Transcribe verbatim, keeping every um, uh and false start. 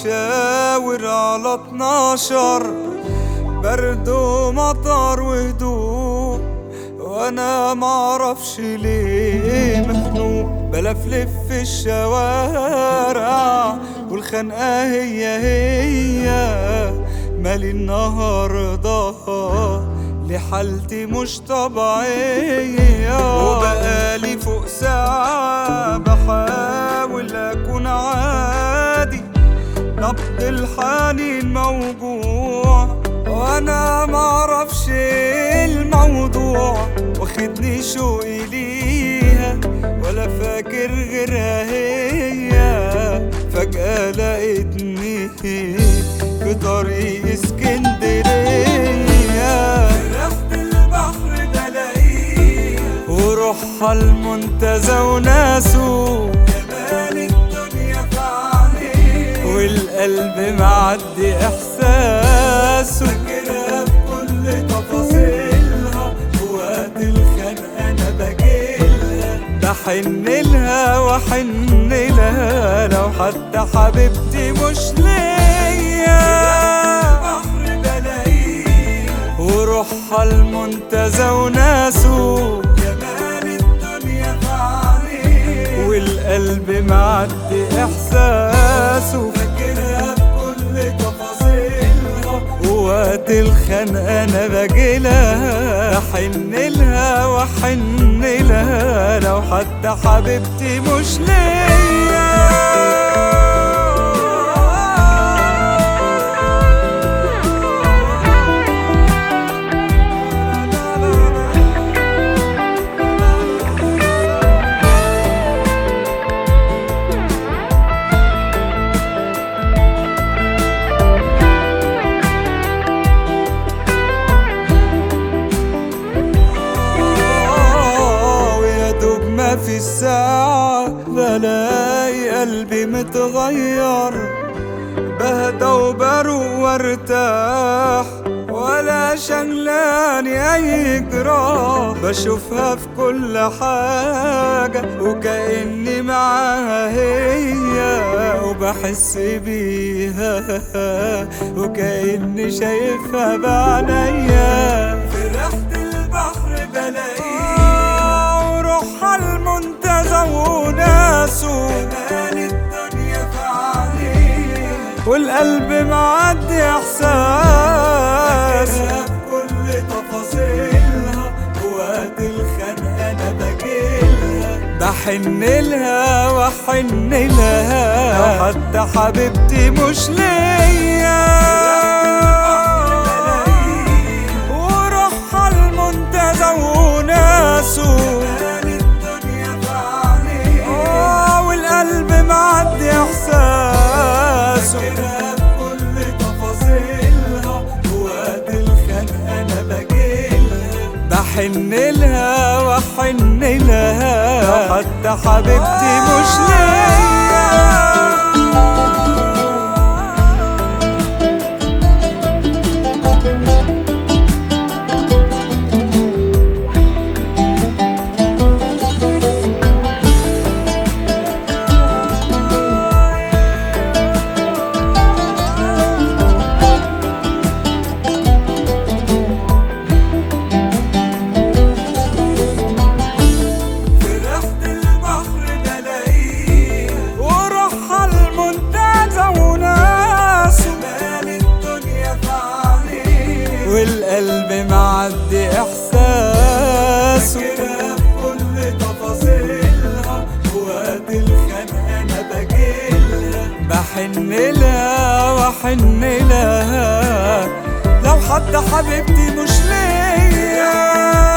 بيشاور على اتناشر، برد ومطر وهدوء، وانا معرفش ليه مخنوق. بلفلف في الشوارع والخنقة هي هي، مالي النهاردة لحالتي مش طبيعية. وبقالي فوق ساعة بحاول أكون عادي، نبض الحنين موجوع وأنا معرفش ايه الموضوع. واخدني شوقي ليها ولا فاكر غيرها هي، فجأة لقيتني في طريق اسكندرية. ريحة البحر بلاقيها وروحها المنتزه وناسه، جمال الدنيا في عينيها والقلب معدي احساسه. فاكرها بكل تفاصيلها وقت الخنقة انا بجيلها، بحنلها واحنلها لو حتى حبيبتي مش ليا. وروحها المنتزه وناسه، جمال الدنيا في عينيها والقلب معدي احساسه. فاكرها بكل تفاصيلها وقت الخنقة انا بجيلها، بحنلها واحنلها لو حتى حبيبتي مش ليا. في الساعة بلاقي قلبي متغير، بهدى وبروق وارتاح ولا شغلاني اي جراح. بشوفها في كل حاجة وكأني معاها هي، وبحس بيها وكأني شايفها بعينيا. في ريحة البحر بلاقيها وروحها المنتزه وناسه، جمال الدنيا في عينيها والقلب معدي احساس. بكل تفاصيلها وقت الخنقة انا بجيلها، بحنلها واحنلها لو حتى حبيبتي مش ليا. وروحها المنتزه وناسه، والقلب معدي احساسه. فاكرها بكل تفاصيلها وقت الخنقة انا بجيلها، بحنلها واحنلها لو حتى حبيبتي مش ليا. والقلب معدي احساسه. فاكرها بكل تفاصيلها وقت الخنقة انا بجيلها، بحنلها واحنلها لو حتى حبيبتي مش ليا.